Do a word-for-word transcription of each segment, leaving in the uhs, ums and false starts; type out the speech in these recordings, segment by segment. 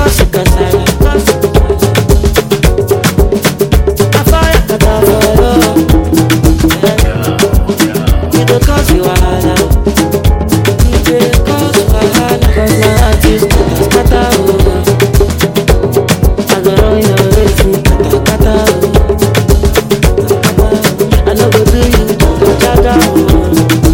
cause kasala. I fire kata for you. You dey cause you wahala. You dey cause wahala. Cause my heart is kata kata oh. I go run your race kata kata oh. I no go do you jaga jaga oh.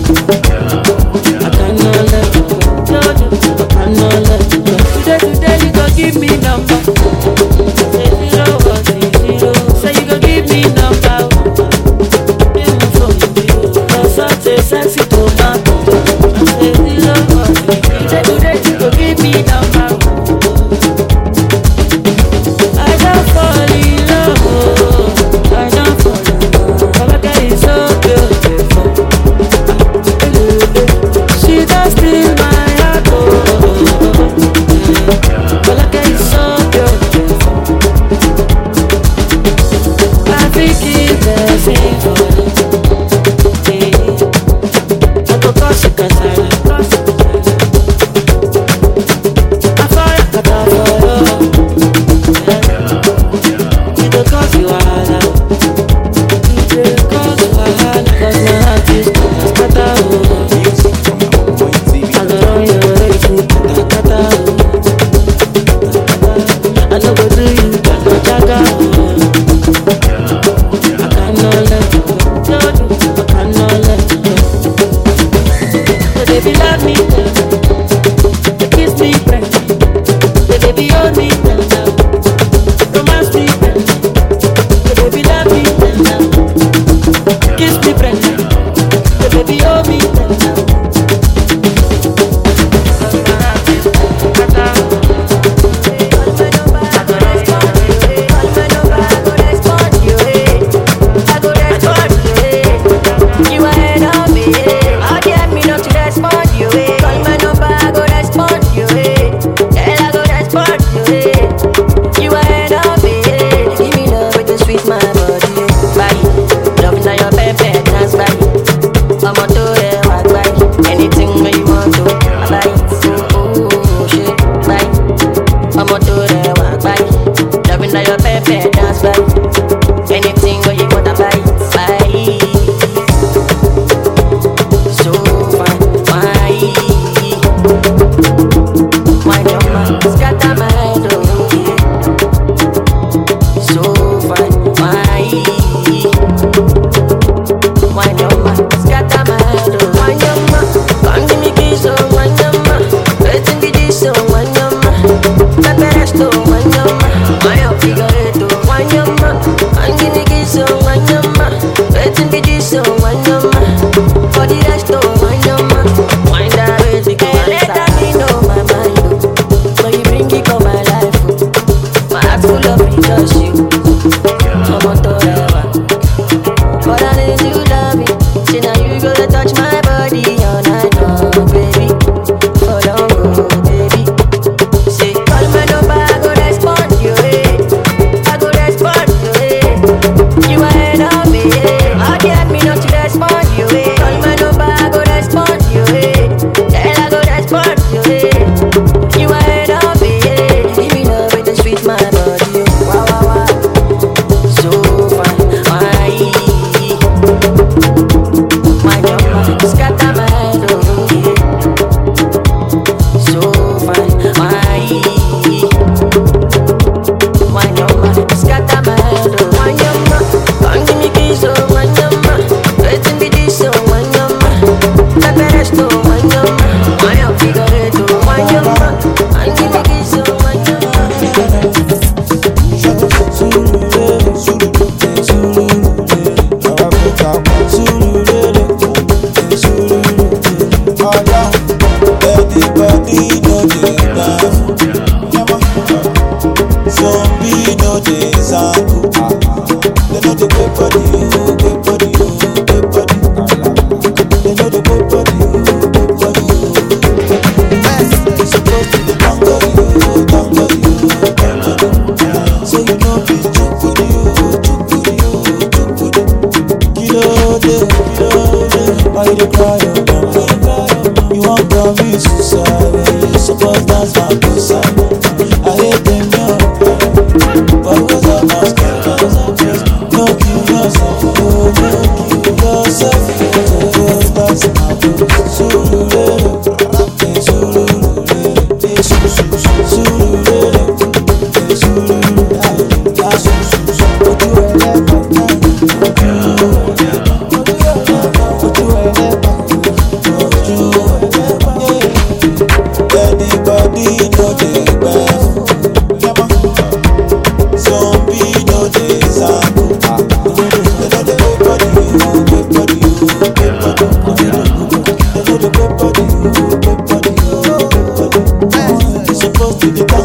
I cannot let you go. No, no, I cannot let you go. Today, today you go give me number. Say zero one zero. Say you go give me number. Give me phone zero. Cause such a sexy tomato. Say zero one zero. Today, today you go give me number. I don't fall in love. I don't fall in love. Kabaka is so beautiful. She does steal my heart. Kabaka is so beautiful. I think it's the same for you. I go cause you kasala. I fire kata for you. You dey cause you wahala. You dey cause wahala. Cause my heart is kata kata oh. I go run your race kata kata oh. I no go do you jaga jaga oh. I cannot let you go. No, no, I cannot let you go. So baby love me, they kiss me, friend. Say baby hold me, romance me, friend. Say baby love me, kiss me, friend. Say baby hold me, anything where you want to buy, buy. So fine, why? Why your man scatter my head, oh yeah. So fine, why? Why your man scatter my head, oh. Why your man, come give me kiss, oh. Why your man, waiting be this, oh. Why your man, let the rest, oh. Why your man, why your figure eight, oh. Why your man, I'm gonna get so why your man, waiting be this, oh. Why your man, for the rest, oh. Why your man, why that way to go and let me know my mind, oh. When you bring it on my life, oh. My heart full of it, just you. I'm on to but I need to love you. See now you gonna touch my body all night long, baby. Oh, don't go, baby. Say, call my number, I go respond you, eh. I go respond you, eh. You are head of me, eh. I can't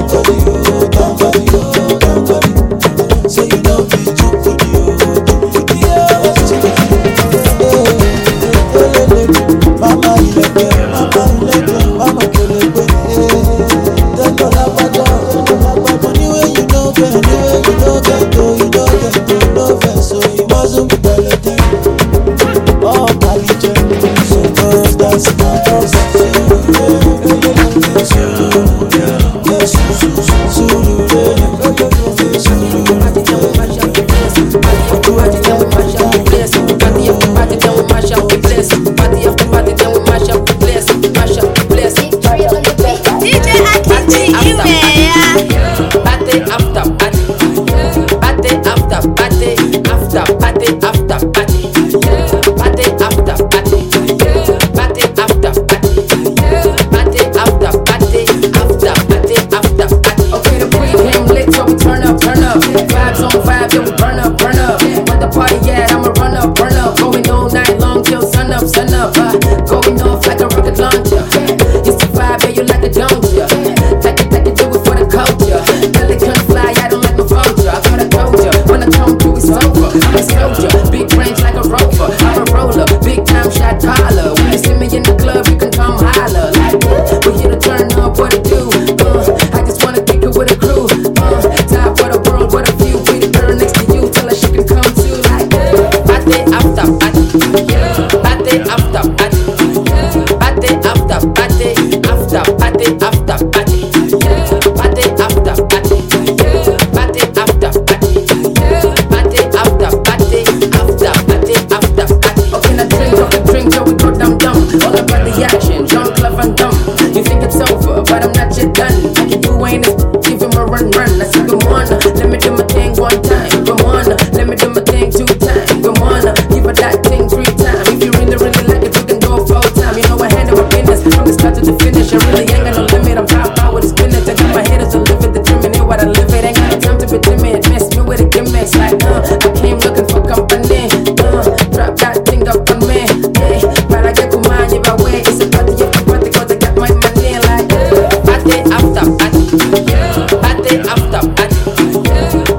Party after party, party after party,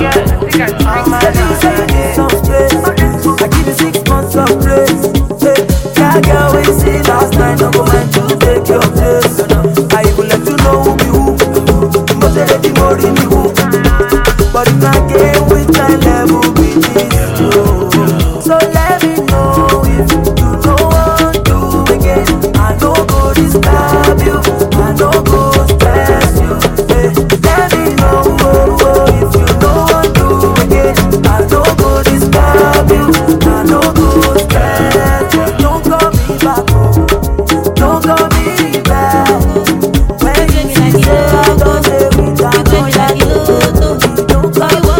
I'm a loser, I need some space. I give you six months of grace. Hey, that girl we see last night, no go mind to take your place. I even let you know who be who. But they let you know me who. But if I get with my level, be this low. So let me know if you don't want to again. I don't go disturb you, I don't go stress you. Hey, let me know if you don't want to again. I don't go disturb you, I don't go stress you. Don't call me back, don't call me back. When you say I don't say we don't go like you. Don't call me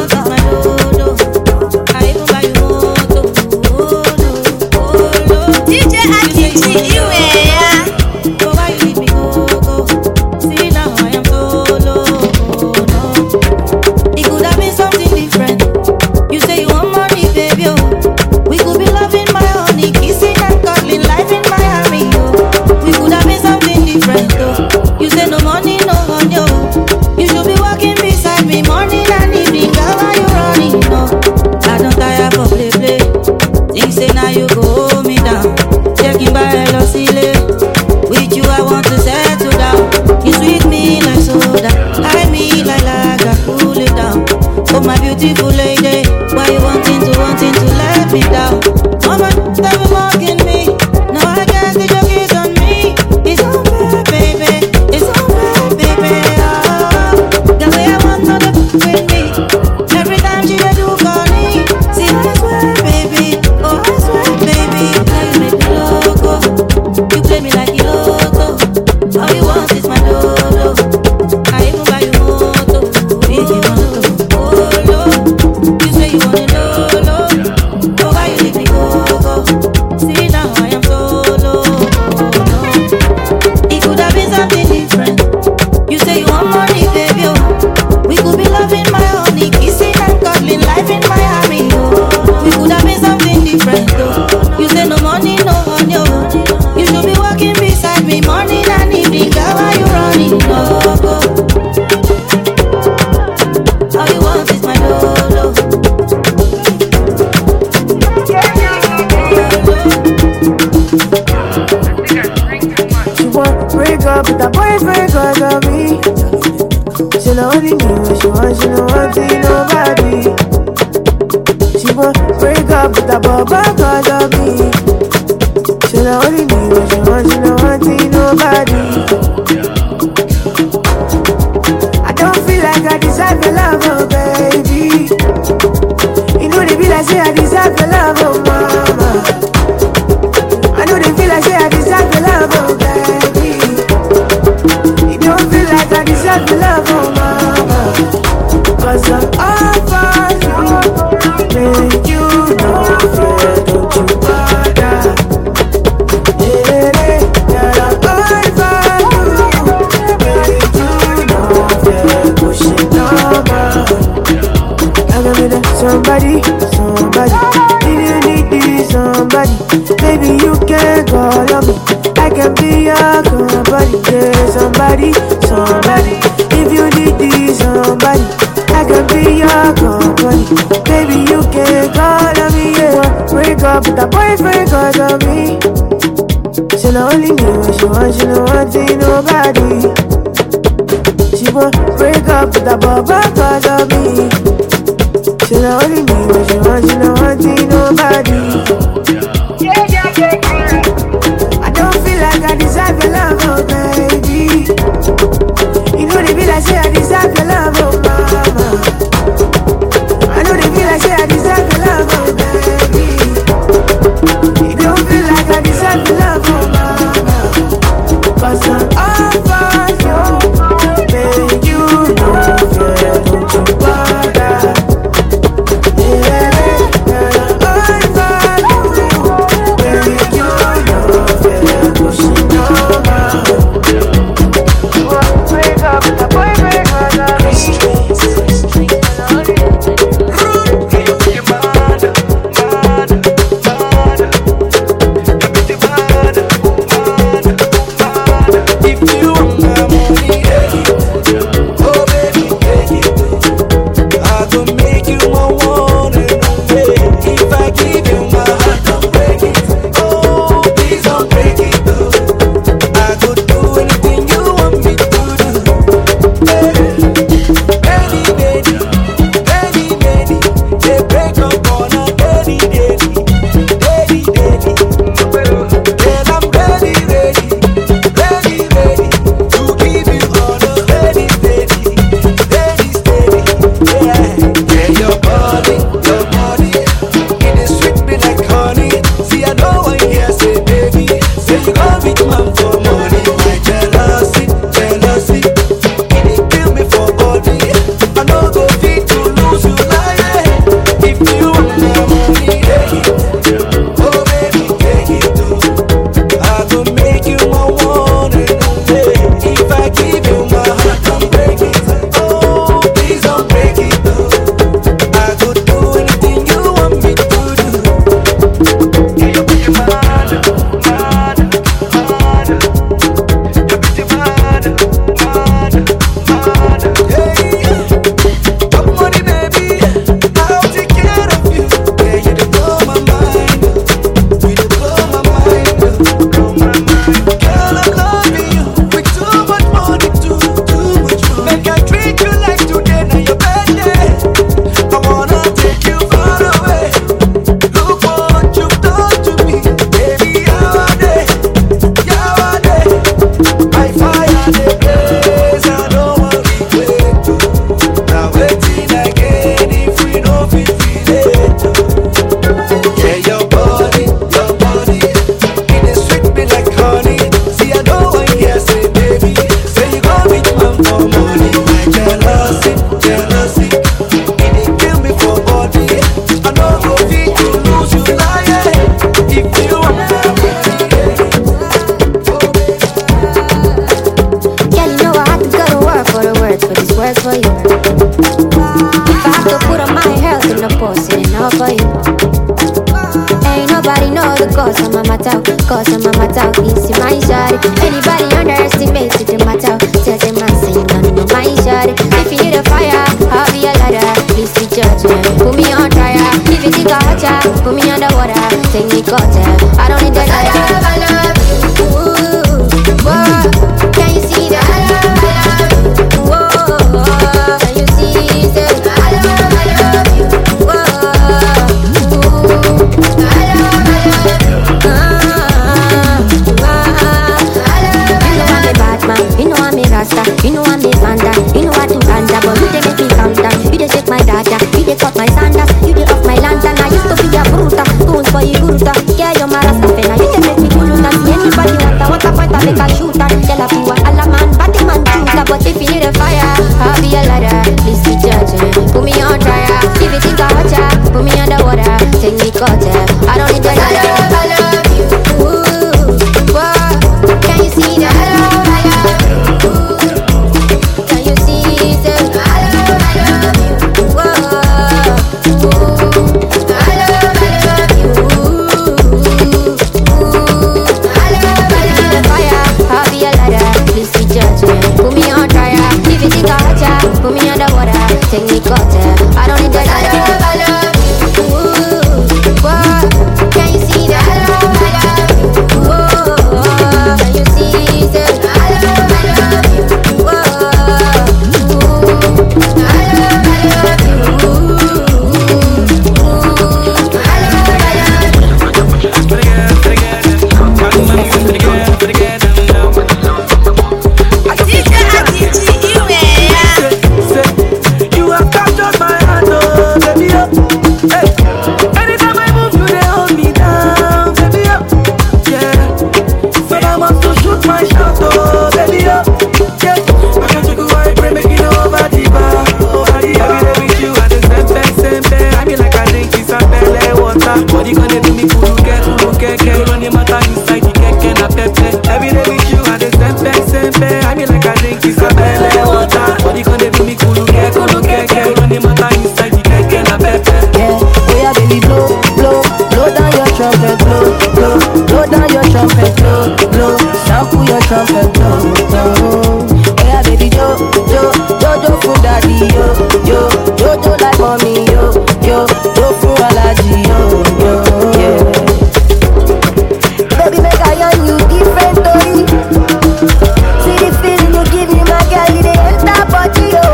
D J Akinji, you yeah. So why you leave me go, go? See now I am solo. It could have been something different. You say you want money, baby, oh. We could be loving my honey, kissing and cuddling, life in Miami, oh. We could have been something different, oh. You say no money, no honey, oh. You should be walking beside me morning and evening, girl, why you running, no? I don't tire for play, play. Think say now you go hold me down. Checking by hello silly. With you I want to settle down. You sweet me like soda, I me like lager, cool it down. Oh my beautiful lady, why you wanting to, wanting to let me down? Mama, stop mocking me. No, I guess the joke is on me. It's over, baby. It's over, baby. Oh, the way I want to the with me. Every time she do call me. See, I swear, baby. Oh, I swear, baby. Now you make me loco. You play me like a loco. All you want is my dodo. I even buy you moto. If you want to go low. You say you want it low, low. Oh, why you leave me go, go? See now I am solo. It could have been something different. You say you want money, baby, oh. We could be loving my honey, kissing and cuddling, life in Miami, oh. We could have been something different, oh. You say no money, no honey, oh. You should be walking beside me morning and evening, girl, why you running, no, go? All you want is my lolo. She want break up with her boyfriend cause of me. She don't only me what she want, she don't want to see nobody. She want break up with her baba cause of me. She don't only me what she want, she don't want to see nobody. I don't feel like I deserve your love, oh baby. You know they be like say I deserve your love, oh mama. I know they feel like say I deserve your love, oh baby. You don't feel like I deserve your love, oh mama. Cause I'm all for you. Make you know, fear, don't you bother. Yeah, yeah, I'm all for you. Make you know, fear, push it over. I gotta be there, somebody, somebody. If you need this, somebody, baby, you can call on me. I can be your company. Yeah, somebody, somebody. If you need this, somebody, I can be your company. Baby, you can call on me. Yeah, break up with that boyfriend cause of me. She not only me what she want, she don't want to see nobody. She want break up with that baba cause of me. She not only me what she want, she don't want to see nobody. Yeah, yeah, yeah, yeah. I don't feel like I deserve your love, oh baby. You know they be like say I deserve your love, oh mama. I know they feel like say I deserve your love, oh baby. You don't feel like I deserve your love, oh mama. Cause I'm all for you. Baby, you know, yeah, don't you bother. cause I'm a matter, cause I'm a matter. It's my shawty. Anybody underestimates it, the matter. Tell them I say none of my shawty. If you need a fire, I'll be a ladder. Please be judging. Put me on trial. If you think I hot ya, put me underwater. Take me cutter. I don't need that. I love, I love you. Ooh, whoa. Can you see that? I love, I love you. Whoa. Can you see that? I love, I love you. Whoa. Ooh. I love, I love you. Ah, ah, I love, I love you. You know I'm a bad man. You know I'm a rasta. You know I'm a panda. You know I do ganja, but you dey make me calm down. You dey shake my dada. You dey cut my sandals. You dey off my lantern. I used to be a bruta. Stones for you bruta. Yeah, you're my rasta fena. You dey make me kuluta. See anybody want a want a point, I make a shooter. Tell a few a la man, batty man chooser. But if you need a fire, I'll be a ladder. Please be judging. Put me on trial. If you think I hot ya, put me underwater. Take me cutter. I don't need that. I love, I love you. Ooh, whoa. Can you see that? I love, I love you. Ooh, can you see that? I love, I love you. Whoa. Ooh, I love, I love you. Ooh, I love, I love you. Fire, I'll be a ladder. Please be judging. Put me on trial. If you think I hot ya, put me underwater. Take me cutter. I don't need that. I love, I love you. Ooh, whoa. Can you see that? I love, I love you. Whoa. Can you see that? I love, I love you. Whoa. Ooh, I love, I love you. Ooh, I love, I love you. D J Akiji Iweya. You have captured my heart, oh, baby, oh. Hey. Anytime I move, you they hold me down, baby, oh. Yeah. But I want to shoot my shot, oh, baby, oh. Yeah. I can't take away, pray, make it over the bar, over the bar. Every day with you, I just sempe, sempe. I mean like I drink this and belly water. Body gonna do me cool, get cool, get get. Run the matter inside the keke na pepe. Every day with you, I just sempe, sempe. I mean like I drink this and belly water. Body gonna do me cool, get cool, get get. Run the matter inside the keke na pepe. Yeah, oh yeah, baby, blow, blow, blow down your trumpet, blow, blow, blow down your trumpet, blow, blow, sample your trumpet, blow, blow. Oh yeah, baby, jo, jo, jo, jo, for daddy, yo, yo, jo, jo, like mommy, yo, yo, jo, for allergy, yo, yo, yeah. Baby, make I on you different story. See the feeling you give me, my girl, you dey enter body, yo.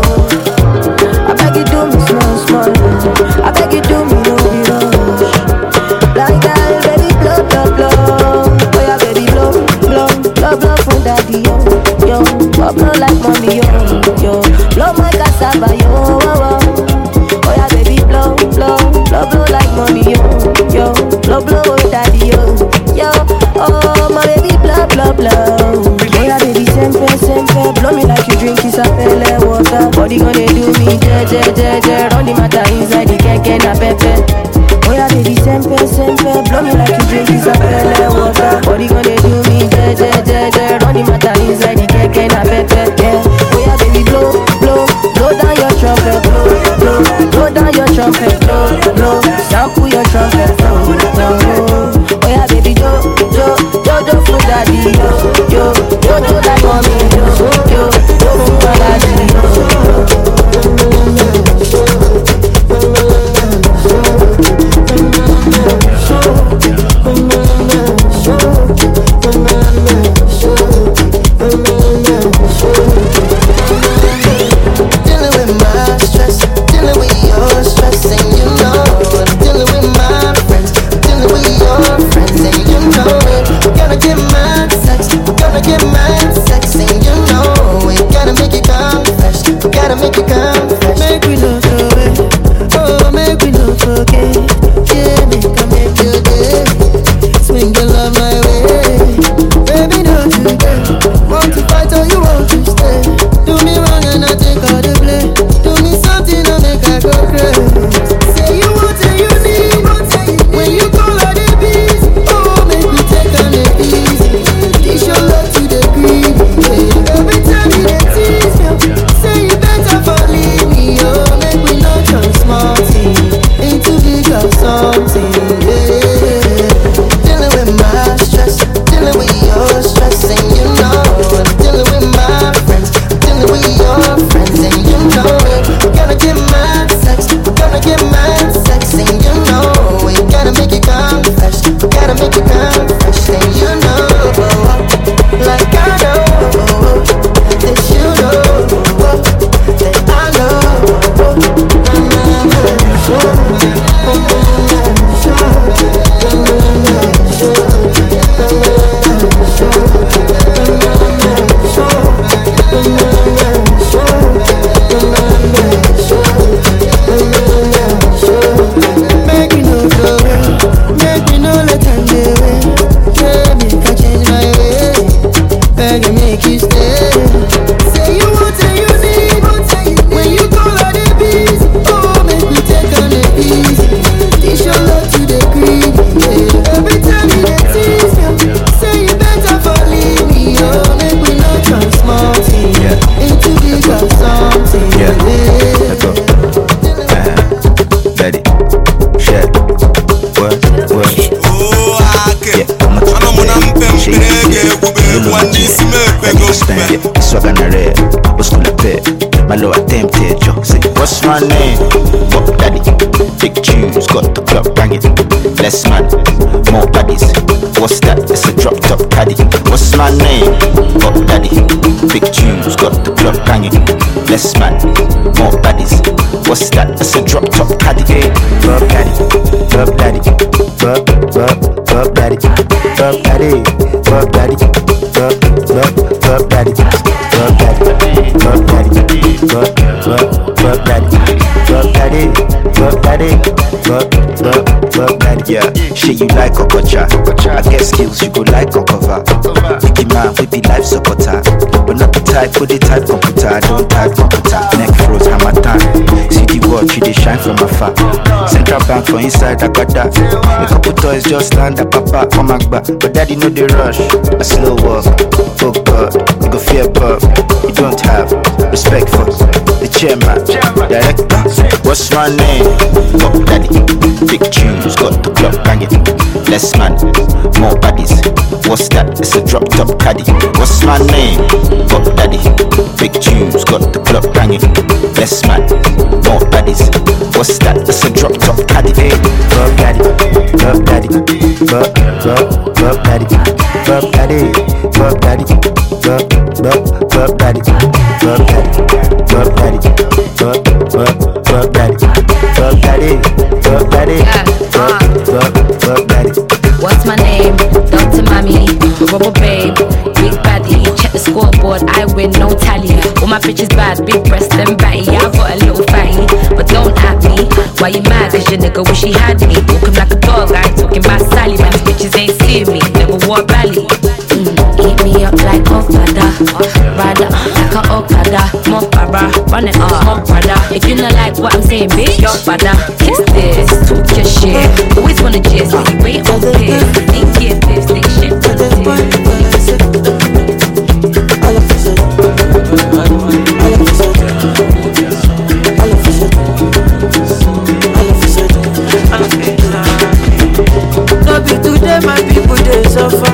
I beg you do me small, small. I beg you do me no be rush. Blind girl, baby, blow, blow, blow. Oh yeah, baby, blow, blow, blow, blow from daddy, yo, yo. Blow, blow like mommy, yo, yo. Blow my cassava, yo, oh, oh. Oh yeah, baby, blow, blow, blow, blow like mommy, yo, yo. Blow, blow, oh, daddy, yo, yo. Oh, my baby, blow, blow, blow. Oh yeah, baby, sempe, sempe. Blow me like you drink isapele water. Body gonna do me, je, je, je, je. Run the matter inside the keke na pepe. Oh yeah, baby, sempe, sempe. Blow me like you drink isapele water. Body gonna do me, je, je, je, je. Run the matter inside the keke na pepe. Yeah. Oh yeah, baby, blow, blow, blow down your trumpet, blow, blow, blow down your trumpet, blow, blow. Sample your trumpet, blow, blow. Oh yeah, baby, jo, jo, jo, jo, for daddy, yo, yo, yo, jo, like mommy, yo, yo, yo, for daddy, yo. Dealing with my stress, dealing with your stress, and you know I'm dealing with my Understand it, swag on the red, what's gonna pay? My low attempted, yo. Say, what's my name? Buck Daddy, big tunes, got the club banging. Less man, more baddies. What's that? It's a drop top caddy. What's my name? Buck Daddy, big tunes, got the club banging. Less man, more baddies. What's that? It's a drop top caddy. Hey, Buck Daddy, Buck Daddy, Buck, Buck, Buck Daddy, Buck Daddy, Buck Daddy, Buck, Buck, Buck Daddy, Buck Daddy, Buck Daddy, Buck, Buck, Buck Daddy, Buck Daddy, Buck Daddy, Buck, Buck, Buck Daddy. Yeah, shit you like Okocha. I get skills you go like on cover. Vicky man, we be life supporter. But not the type, put the type computer. I don't type computer. Neck froze, hammer time. See the watch, you they shine from afar. Central bank for inside, I got that. A couple toys just stand up, papa, come back back. But daddy know the rush. A slow walk, oh God, you go fear bug. You don't have respect for the chairman, director. What's my name? Buck Daddy, big tunes, got the club banging. Less man, more baddies. What's that? It's a drop top caddy. What's my name? Buck Daddy, big tunes, got the club banging. Less man, more baddies. What's that? It's a drop top caddy. Hey, Buck Daddy, Buck Daddy, Buck, Buck, Buck Daddy, Buck Daddy, Buck Daddy, Buck, Buck, Buck Daddy, Buck Daddy, Buck Daddy, Buck, Buck, Buck Daddy, Buck Daddy, Buck Daddy, Buck, Buck, Buck Daddy. What's my name? Doctor Mommy, Rubber Babe, Big Baddie. Check the scoreboard, I win, no tally. All my bitches bad, big breast and batty. I got a little fatty, but don't at me. Why you mad? Cause your nigga wish he had me. Walking like a dog, I ain't talking about Sally. Man, these bitches ain't seeing me, never wore a belly. Mm, eat me up like Okada, ride up like a Okada. More para, run it up, more brother. If you not like what I'm saying, bitch, you're father. Kiss this, talk your shit. Always wanna gist, but you wait on this. Think get this, think shit for the No be today, my people they suffer.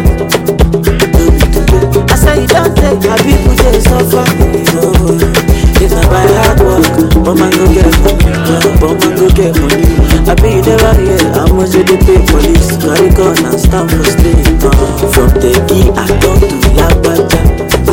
I say you don't take my people they suffer. If I buy hard work, but man go get money, but man go get money. I be you never hear how much they pay police. Carry gun and stand for street. From the key I come to Yabata.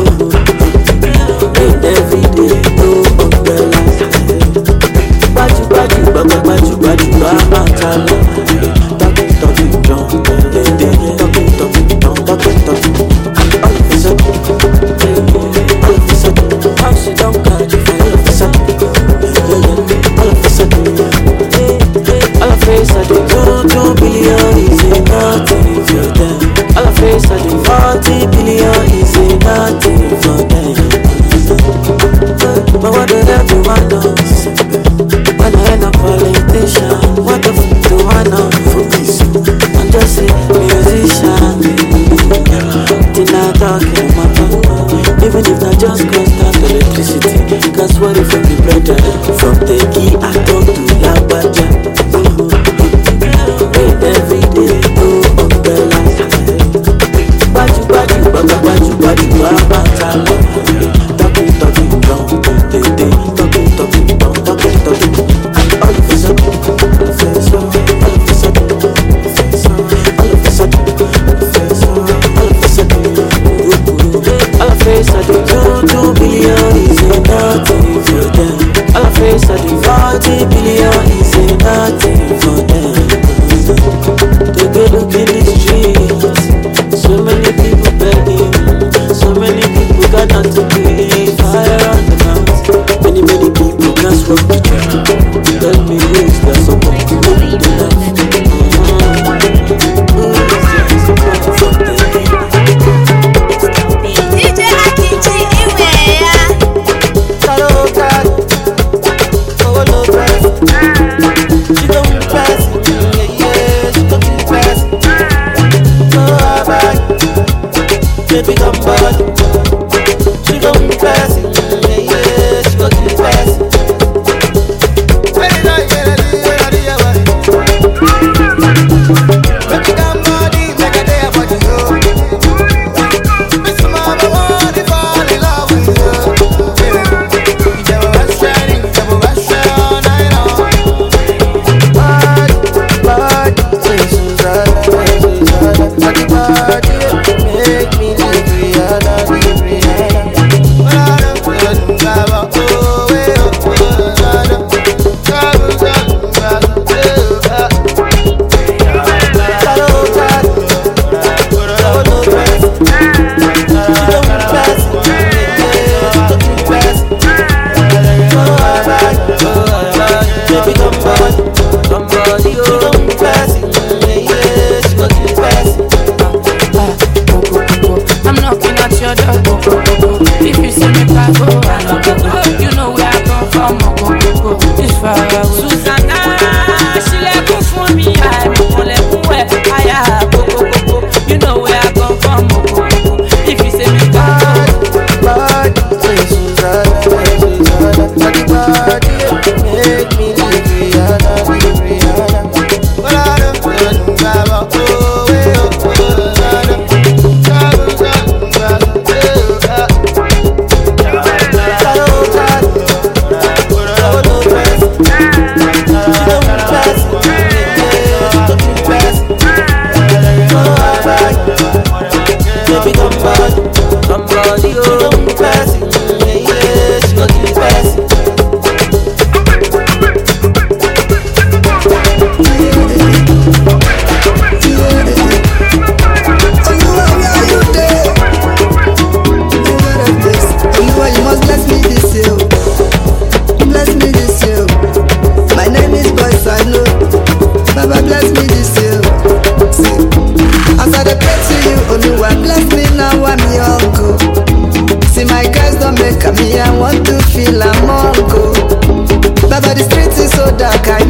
And every day no umbrella. Baju baju baju baju baju baju. Talking talking John, talking talking John, talking talking. All of a sudden, all of a sudden, how she don't catch you? All of a sudden, all of a sudden, all of a sudden, two two billion is nothing for them. All of a sudden, forty billion is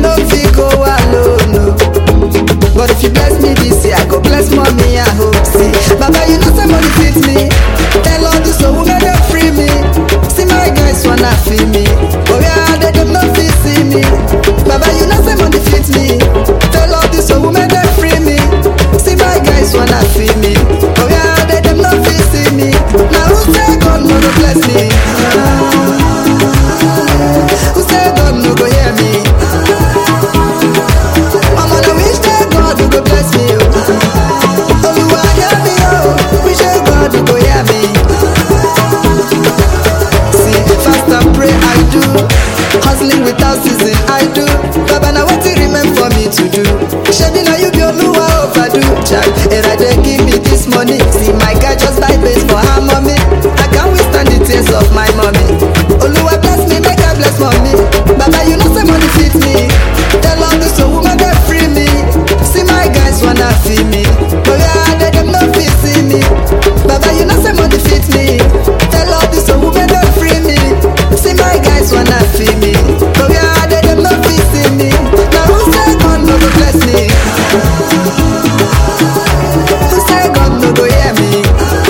no fit go alone, no. But if you bless me this year, I go bless mommy, I hope. See, Baba, you know somebody fit me. Tell all the soul who they free me. See my guys wanna feel me. Oh yeah, they them no fit see me. Baba, you know somebody fit me. Tell all the soul who they free me. See my guys wanna feel me. Oh yeah, they them no fit see me. Now who say God no go bless me? Who say God no go hear me? I'm on a wish that God will go bless me. Oh, Oluwa hear me, oh. Wish that God will go hear me. See, fast and pray I do. Hustling without season I do. Baba, now what you remain for me to do? Shebi now you be Oluwa overdo. Child, era they give me this money. See my guy just buy base for her mommy. I can't withstand the tears of my mommy. Oluwa bless me, make I bless mommy. Baba, you know some money fit me. Tell all the soul woman they free me. See my guys wanna feel me. Oh yeah, they them no fit see me. Baba, you know some money fit me. Tell all the soul woman they free me. See my guys wanna feel me. Oh yeah, they them no fit see me. Now who say God no go bless me? Who say God no go hear me?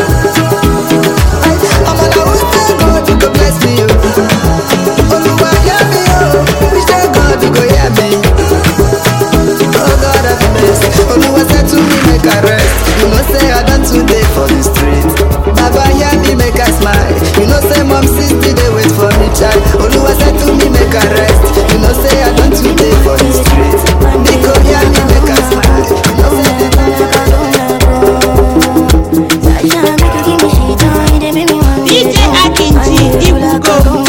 I'm on a who say God no go bless me. Oh, Oluwa hear me, oh. Wish that God no go hear me. Oh God have mercy. Oluwa said to me make I rest. You know say I done today for the street. Baba hear me make I smile. You know say mom sister they wait for me child. Oluwa said to me make I rest. You know say I done today for the street. Nico hear me make I smile. You know say they done for D J Akinji, Ibugo.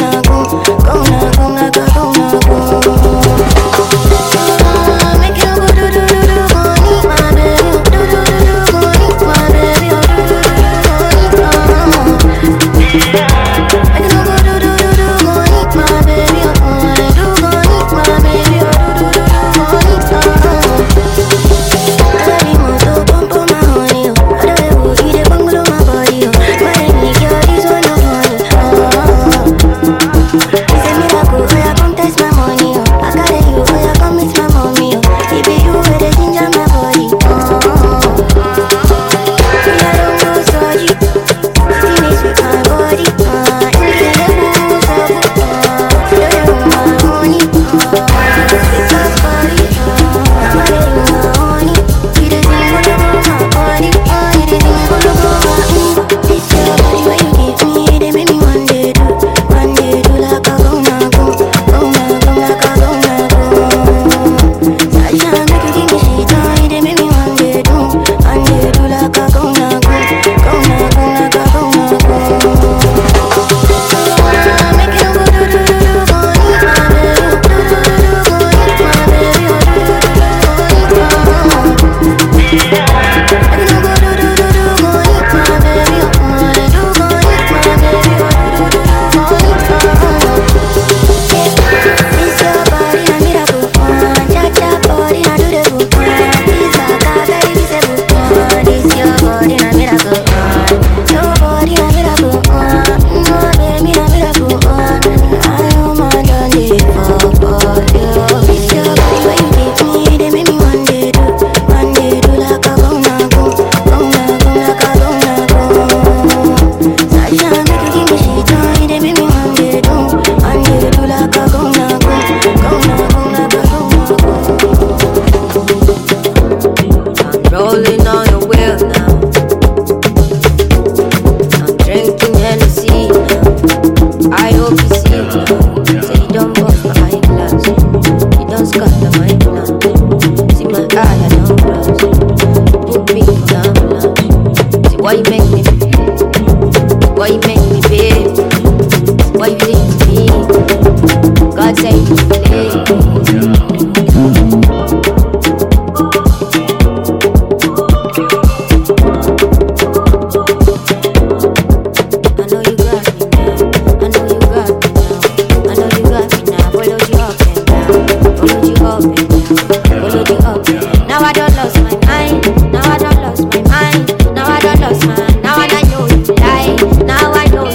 Now I don't lost my mind. Now I don't lost my. Now I know you lie. Now I know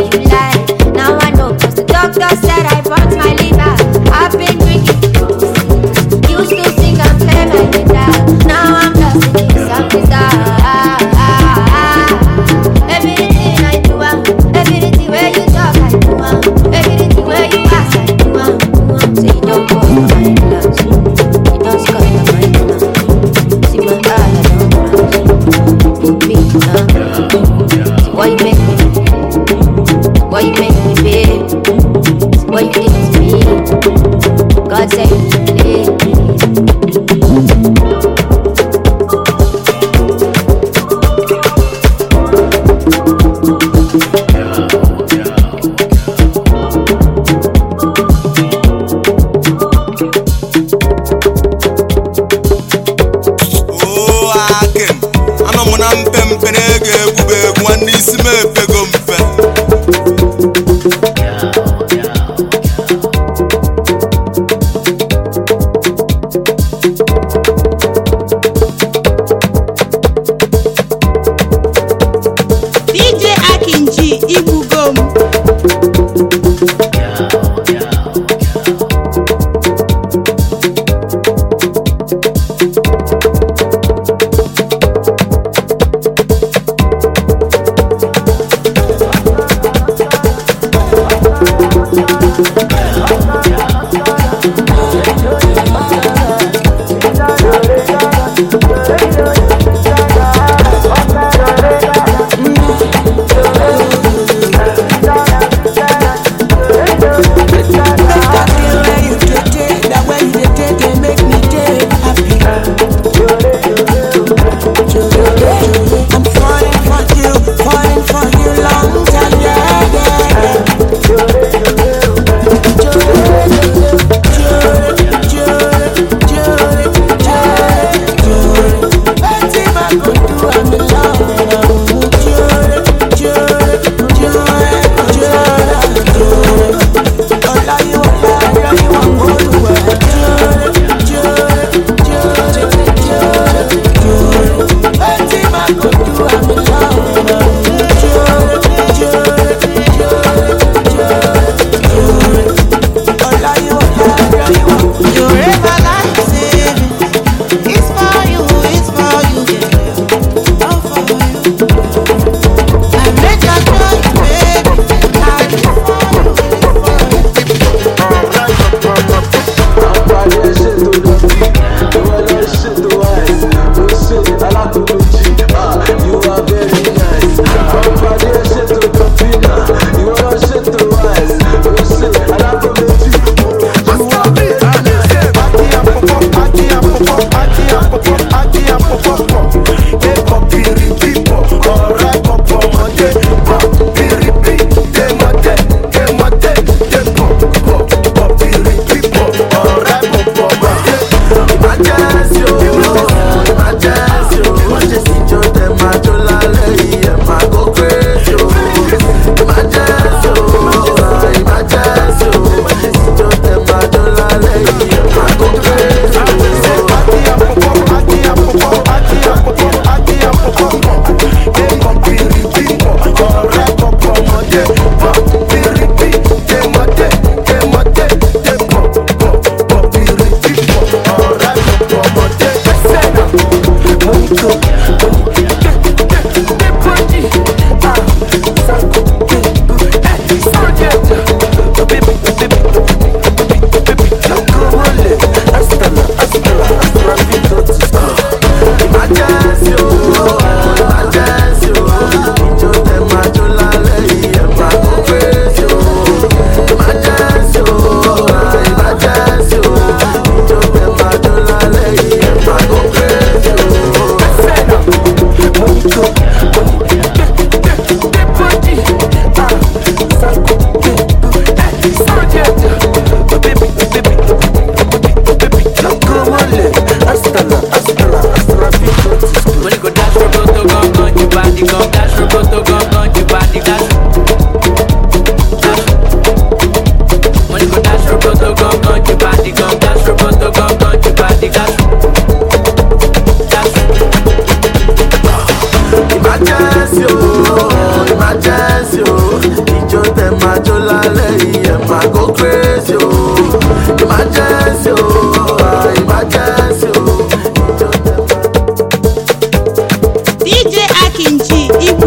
D J Akinji.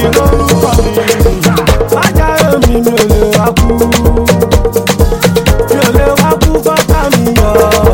lórúkọ mi. Májàre mi mi ò lè wá kú. Mi ò lè wá kú bọ́tà mi yọ.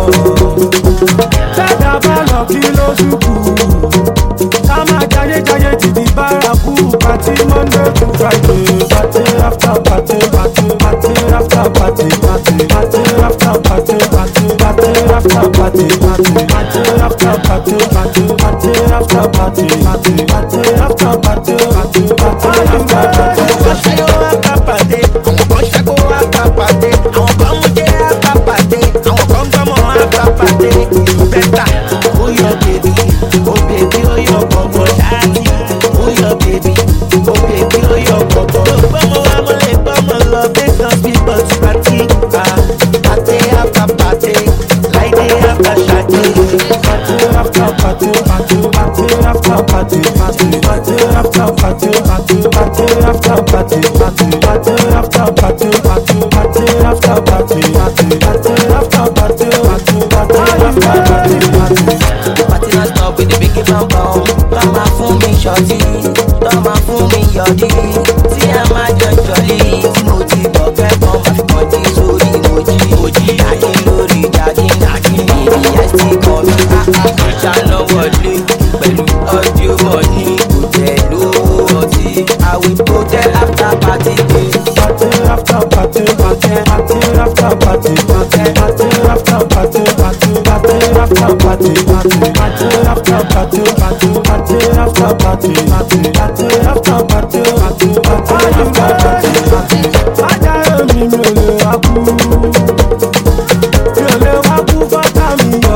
Bẹ́ẹ̀dá bá lọ kí ló ṣùkú. Ká máa jayé jayé títí bárakú. Party Monday to Friday. Party after party, party, party after party, party, party after party, party, party after party, party, party after party, party, party after party, party, party after party, party, party after party. Ṣayọ̀ àkàpàdé, àwọn kan ṣẹ́kọ̀ àkàpàdé, àwọn kan mú jẹ́ àkàpàdé, àwọn kan gbọ́mọ̀ àkàpàdé. You better hold your baby, oh baby, hold your bọ̀bọ̀ ṣáàtì. Hold your baby, oh baby, hold your bọ̀bọ̀. Gbọ́mọ̀ wa mo lè gbọ́mọ̀ lọ, make us people to party. Party after party, like day after Shadi. Party after party, party, party after party, party, party after party, party, party after party, party, party after party, party, party after party, party, party after party, party, party after party, party. The party not stop with the biggie bam bam. Tọ́mà fún mi ṣọ́tí, tọ́mà fún mi yọ̀dí. Tí a máa jọ jọ̀lí, tí mo ti bọ̀ fẹ́ kàn máa fi kàn tí sórí mojí. Mojí àyè lórí jàgí jàgí. Ibi ẹ̀sìn kan mi ìjà lọ́wọ́ lé pẹ̀lú ọdún mọ̀ní. Kò jẹ́ lówó ọtí. I will go there after party day. Party after party, party, party after party, party, party after party, party, party after party, party, party after party, party, party after party, party, party after party, party, party after party, party. Májàre mi mi ò lè wá kú. Mi ò lè wá kú bọ́tà mi yọ.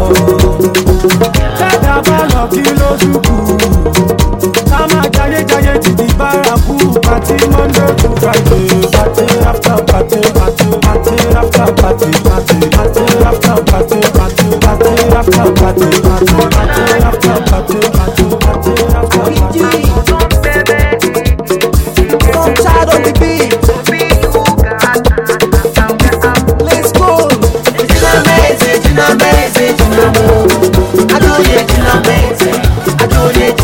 Bẹ́ẹ̀dá bá lọ kí ló ṣùkú. Ká máa jayé jayé títí bárakú. Party Monday to Friday. Party after party, party, party after party, party, party after party, party, party after party, party, party after party, party, party after party. Come child on the beat. Let's go. It's amazing, it's amazing, it's amazing. I do it, it's amazing. I do it, it's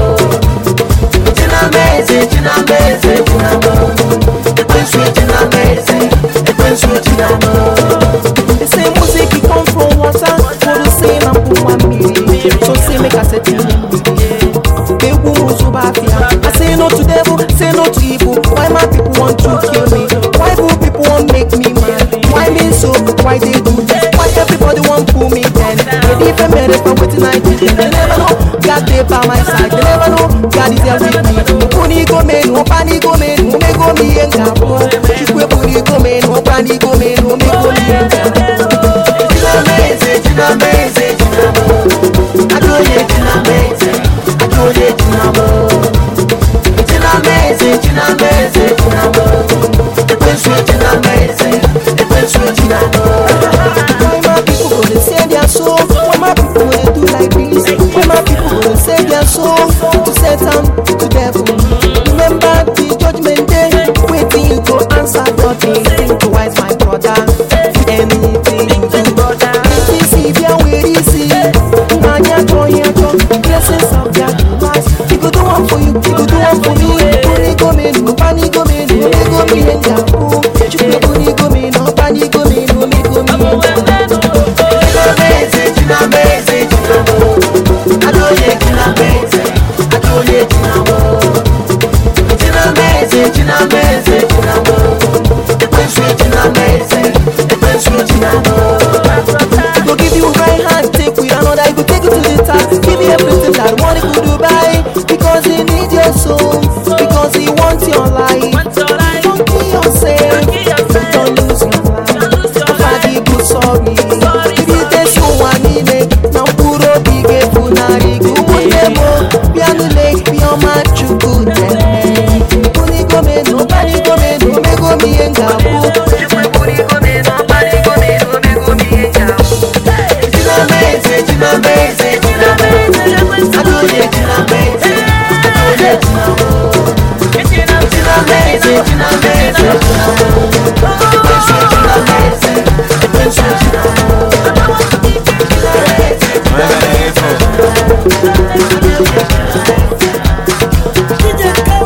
amazing. It's amazing, it's amazing, it's amazing. It feels sweet, it's amazing. It feels sweet, it's amazing. They say music it come from water. For the same and put one million. So say make I say to them. They won't so bad. I say no to devil, say no to evil. Why my people want to kill me? Why do people want make me mad? Why me so? Why they do this? Why everybody want pull me down? They even mad if I'm waiting I did. They never know God they by my side. They never know God is there with me. Puni go me, no panic go me, no me go me and go. Chukwe puni go me, no panic go me, no me go me and go. It's amazing, it's amazing, it's amazing. I do it, it's amazing. I do it, it's amazing. It's amazing, it's amazing, it's amazing. It feels sweet, it's amazing. It feels sweet, it's amazing. Why my people go to save their soul? Why my people go to do like this? Why my people go to save their soul? To Satan, to devil. Remember the judgment day. Waiting you go answer nothing. Think twice, my brother. Anything you do, brother. If you see their way, you see. Nanya joy, ya joy. Blessings of their demise. He go do one for you. He go do one for me. Puni go me, no panic go me, no me go me and go. Chukwe puni go me, no panic go me, no me go me and go. It's amazing, it's amazing, it's amazing. I do it, it's amazing. I do it, it's amazing. It's amazing, it's amazing, it's amazing. It feels sweet, it's amazing. It feels sweet, it's amazing. He go give you right hand, take with another. He go take you to the top, give you everything that money could do buy. Because he need your soul, because he wants your life. Don't kill yourself, don't lose your life. Fadi go sorry, if you take so one in it, now puro bige funari go mutemo. Piano leg, piano machu good. Puni go me, nobody go me, no me go me and gabu. Puni go me, nobody go me, no me go me and gabu. It's amazing, it's amazing, it's amazing. I do it, it's amazing. I do it, it's amazing. It's amazing, it's amazing, it's amazing. It feels sweet, it's amazing. It feels sweet, it's amazing. It's amazing.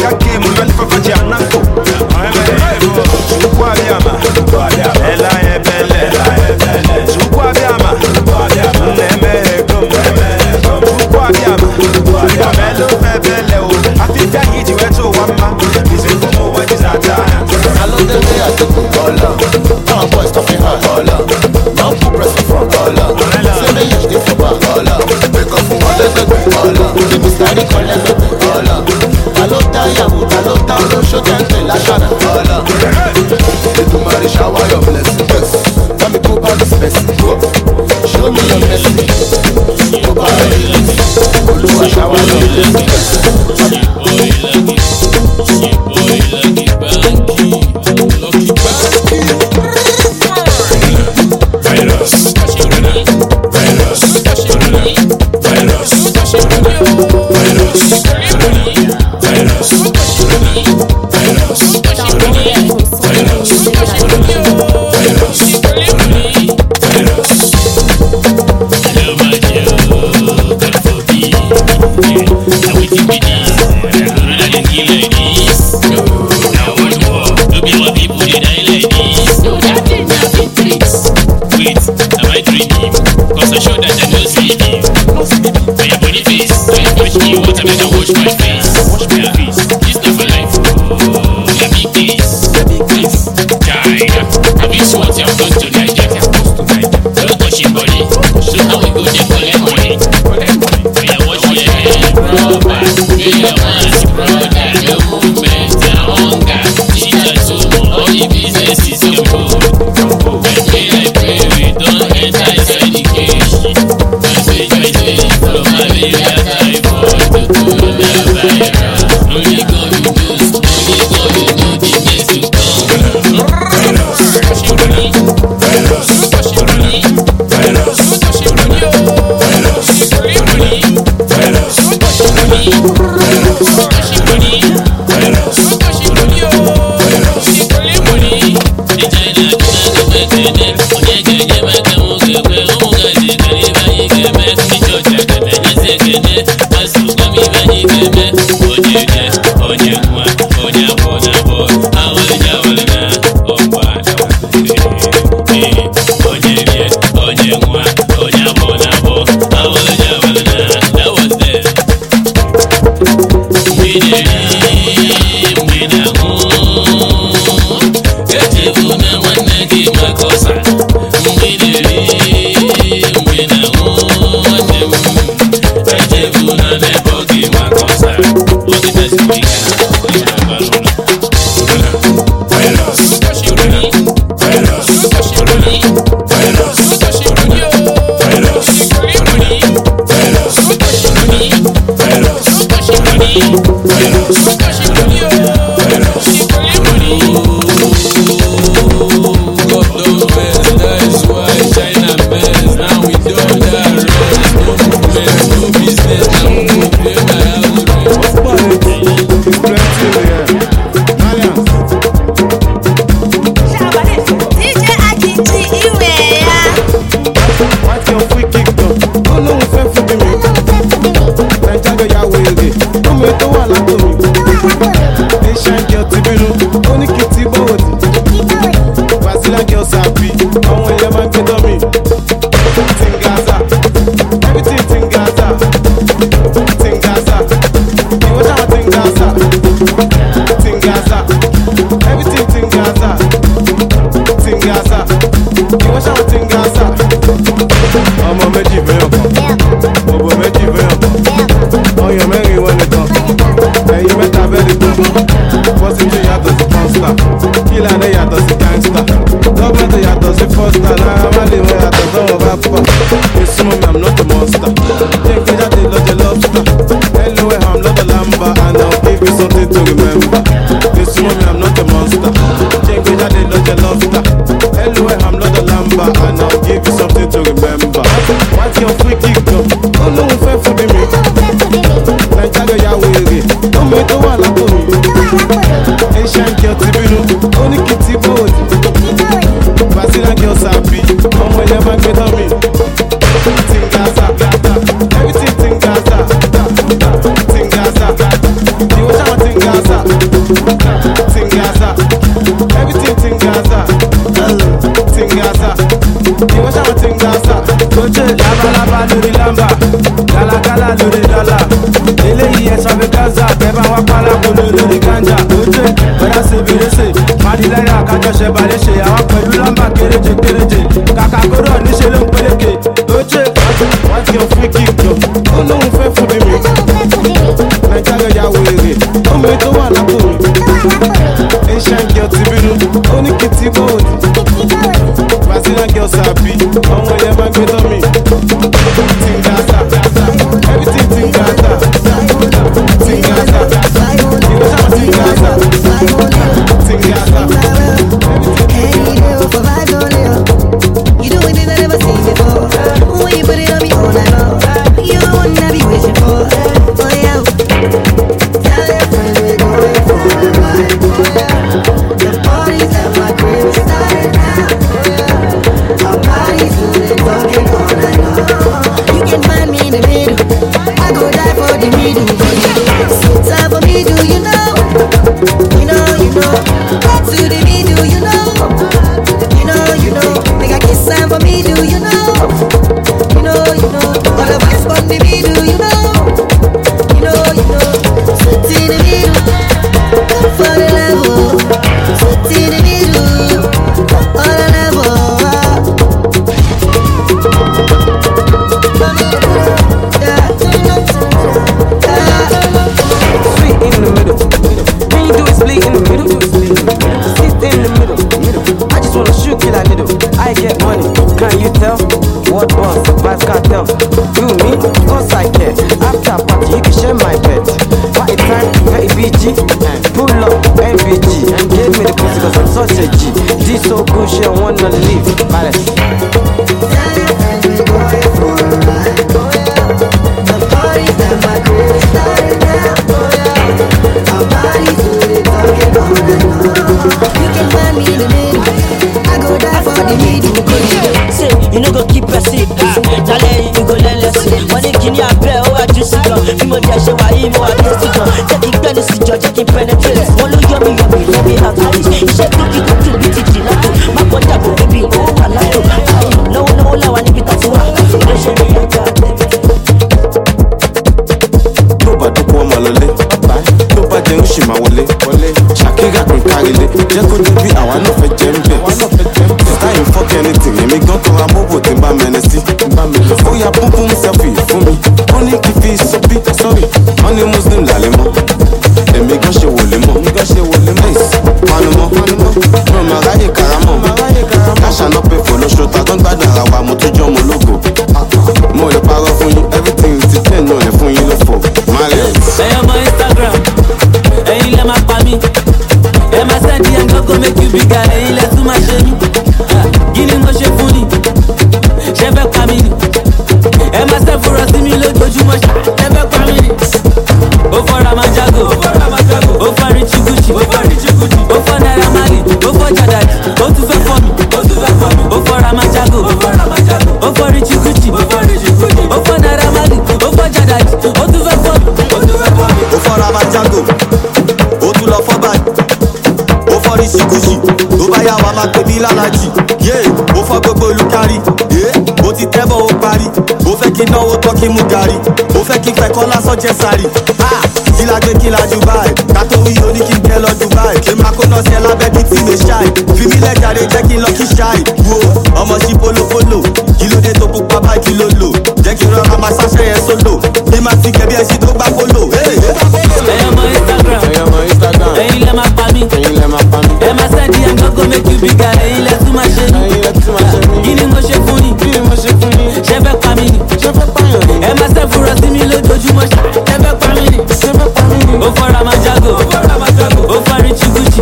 kake mumalifa faji anako Chukwa biama Ela ebele Chukwa biama Neme egom Chukwa biama Melo bebele o Afita hiji weto wama Ize kumo wajizata I love the way I took a color. Our boys stuffing her color. Now keep pressing for color. Say me use this for color. Wake up from one leg to color. Keep me steady color to color. I love that yamu, I love that no show them till I shine color. Say to marry shower your blessings. Let me go by the space. Show me your blessing. Go by the blessing. Oluwa shower your blessings. Positive. Tingaza, everything Tingaza, Tingaza. You watch out Tingaza. Oje laba laba lórí lamba, gala gala lórí dọ́là. Eléyìí extravaganza, bẹ́ẹ̀ wá pálá kolo lórí ganja. Oje bẹ́ẹ̀ ṣe bèrè ṣe, Mádìláyà kájọ ṣe balẹ̀ ṣe. Àwọn pẹ̀lú lamba kéréje kéréje, kàkà kóró níṣẹ́ ló ń pélékè. Oje wọ́n ti yàn free kick jọ, ó lóun fẹ́ fún mi mi. Nàìjíríà ya wèrè, omi tó wà lápò mi. Asian girl ti bínú, ó ní kìtì gold. Brazilian girl sabi, ọmọ yẹn máa gbé tán mi. Tingaza, everything Tingaza, Tingaza, ìwé sábà Tingaza, Tingaza. Any day for vibes only. You doing things I never seen before. When you put it on me all night long, you're the one I be wishing for. Oh yeah, tell your friends we're going for a ride. Oh yeah, the party's at my crib started now. Our bodies do the talking all night long. You can find me in the middle. I go die for the middle. Time for me, do you know? You know, you know. Back to the middle, you know. You know, you know. Make a kiss time for me, do you know? You know, you know. All the vibes from the middle, you know. You know, you know. Sit in the middle. Come for the level. Sit in the middle. All the level. Sweet in the middle. When you do it, split in the middle. Sit in the middle. I just wanna shoot kill a needle. I get money, can you tell? What boss, vibes cartel. You me, cause I care. After party, you can share my bed. Party time, very B G. Pull up, M V G. And give me the pussy cause I'm such a G. This so good, she don't wanna leave. Palace. Tell your friends we're going for a ride. Oh yeah, the party's at my crib started now. Oh yeah, our bodies do the talking all night long. You can find me in the middle. I go die for the middle. Say, you know go keep pressing. Dale, you go let lessons. When they give you a bell, oh I just sit down. You want to say why you want to sit down. Take it better, sit down, take it penetrate. One look yummy, yummy, let me have this. You said look it to be T G Lato. My brother go baby, oh I like you. No, no, no, I want to be tattooed. Don't show me your God. Nobody go ọmọ lọlé, tó bá jẹun ṣì máa wọlé. Ṣàkírà pín kárílé, jẹ́ kó débi àwa náà fẹ́ jẹ́ ń bẹ̀. Sísá yìí fọ́k anything, èmi gan kan ra mọ́bò tí ń bá mẹ́rin sí. Ó ya pum pum selfie fún mi, ó ní kí fi sọ́bí sọ́rí. Wọ́n ní Muslim làlẹ́ mọ́, èmi gan ṣe wòlé mọ́. Panumọ́, mo máa ráyè karamọ́. Káṣà náà pé fò lóṣù ta tó ń gbádùn ara wa, mo tún jọ́ ọmọ ológo. Mo lè parọ́ fún yín, everything ti tẹ̀ náà lè fún yín ló fò. Ẹyọ ọmọ Instagram, ẹ̀yin lẹ máa pa mí. Ẹ máa sẹ́ndí ẹ̀ gbọ́kọ̀ make you bigger, ẹ̀yin lẹ tún máa ṣe mí. Kí ni mo ṣe fún ni? Ṣé fẹ́ pa mí ni? Ẹ máa sẹ́ fúnra sí mi lójoojúmọ́, ṣé fẹ́ pa mí ni? Ó fọ́ra máa jágò, ó fọ́ Richie Gucci, ó fọ́ Naira Marley, ó fọ́ Jadadi, ó tún fẹ́ fọ́ mi. Ó fọ́ra máa jágò, ó fọ́ Richie Gucci, ó fọ́ Naira Marley, ó fọ́ Jadadi, ó tún fẹ́ fọ́ mi. Ó fọ́ra máa jágò, ó tún lọ fọ́ báyìí. Ó fọ́ Richie Gucci, tó bá yá wa máa pè mí lálàjì. Ó fọ́ gbogbo olùkárí, ó ti tẹ́bọ̀ ó parí. Ó fẹ́ kí náwó tán kí mú gàrí. Ó fẹ́ kí fẹ́ kọ́ lásán jẹ́ sáré. Kí la gbé kí la Dubai, ká tó wí oní kí n kẹ́ lọ Dubai. Kí máa kó náà sí ẹ lábẹ́ bí tí mi ṣáì. Fi mí lẹ́jàre jẹ́ kí n lọ kí ṣáì. Wo ọmọ sí polopolo, kí ló dé tó pupa báyìí kí ló lò. Jẹ́ kí n rọra máa sáṣẹ́ yẹn sólò. Bí máa ti kẹ̀ bí ẹṣin tó gbá polo. Ẹyọ ọmọ Instagram, ẹ̀yin lẹ máa pa mí. Ẹ máa sẹ́ndí ẹ̀ gbọ́kọ̀ make you bigger, ẹ̀yin lẹ tún máa ṣe mí. Kí ni mo ṣe fún ni? Ṣé fẹ́ pa mí ni? Ẹ máa sẹ́ fúnra sí mi lójoojúmọ́, ṣé fẹ́ pa mí ni? Ó fọ́ra máa jágò, ó fọ́ Richie Gucci,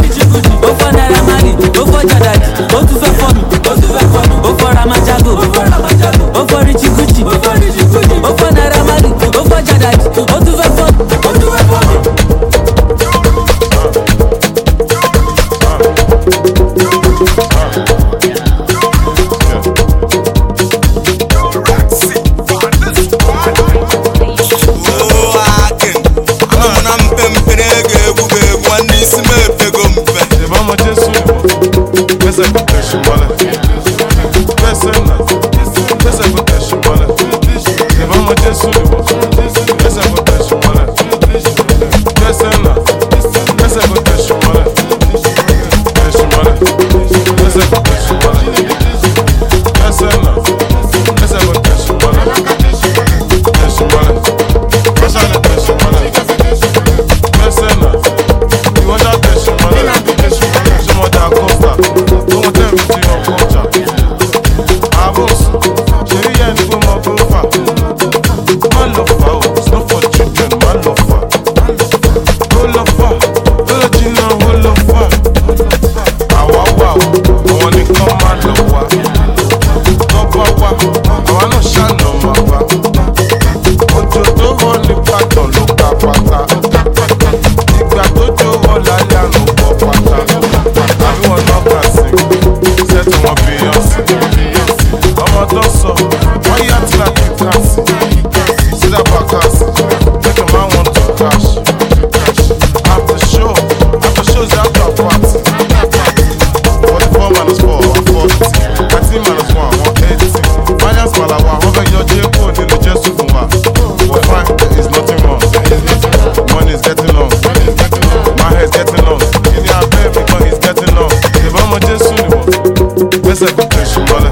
ó fọ́ Naira Marley, ó fọ́ Jadadi, ó tún fẹ́ fọ́ mi. Ó fọ́ra máa jágò, ó fọ́ Richie Gucci, ó fọ́ Naira Marley, ó fọ́ Jadadi, ó tún fẹ́ fọ́ mi. One isi m epego mpe. Ebe ọmọ Jésù ni wọ́n. Gbẹ́sẹ̀ kò tẹ̀sí mọ́lẹ̀. Gbẹ́sẹ̀ náà. Gbẹ́sẹ̀ kò tẹ̀sí mọ́lẹ̀. Ebe ọmọ Jésù ni wọ́n. Gbẹ́sẹ̀ kò tẹ̀sí mọ́lẹ̀. Gbẹ́sẹ̀ náà. Gbẹ́sẹ̀ kò tẹ̀sí mọ́lẹ̀. Tẹ̀sí mọ́lẹ̀. Gbẹ́sẹ̀ kò tẹ̀sí mọ́lẹ̀. Gbẹ́sẹ̀ náà. Gbẹ́sẹ̀ kò tẹ̀sí mọ́lẹ̀. Tẹ̀sí mọ́lẹ̀. Gbẹ́sẹ̀ lè tẹ̀sí mọ́lẹ̀. Gbẹ́sẹ̀ náà. Ìwọ́n já tẹ̀sí mọ́lẹ̀. Ṣé mo dá Costa? Tó mo tẹ̀ mí sí ọkọ̀ ọjà. Àbòsí. Ṣé rí yẹn ní kó mọ kó fà? Má lọ fà o, it's not for children, má lọ fà. Ó lọ fà, ó lọ jìnnà, ó lọ fà. Àwa wà o, àwọn nìkan má lọ wá. Tọ́ba wà, àwa náà ṣàna máa bá. Òjò tó rọ̀ ní Ìbàdàn ló pa pátá. Ìgbà tó jó rọ̀ lálẹ́ àná pọ̀ pátá. Àbí wọn náà kà sí, sẹ́tù wọn Beyonce. Ọmọ tó sọ, wọ́n yá tí la kí ká sí. Sídà Bàkàsì, make a man want to cash. After show, after shows after party. Forty-four minus four, one forty. Thirteen minus one, one eighty. Finance Malawa, wọ́n fẹ́ yọ J P O nínú Jésù fún wa. But fine, there is nothing wrong. Money is getting long. My hair is getting long. Kí ni abẹ́ mi kan is getting long. Ìbọn ọmọ Jésù ni wọ́n. Gbẹ́sẹ̀ kò tẹ̀sí mọ́lẹ̀.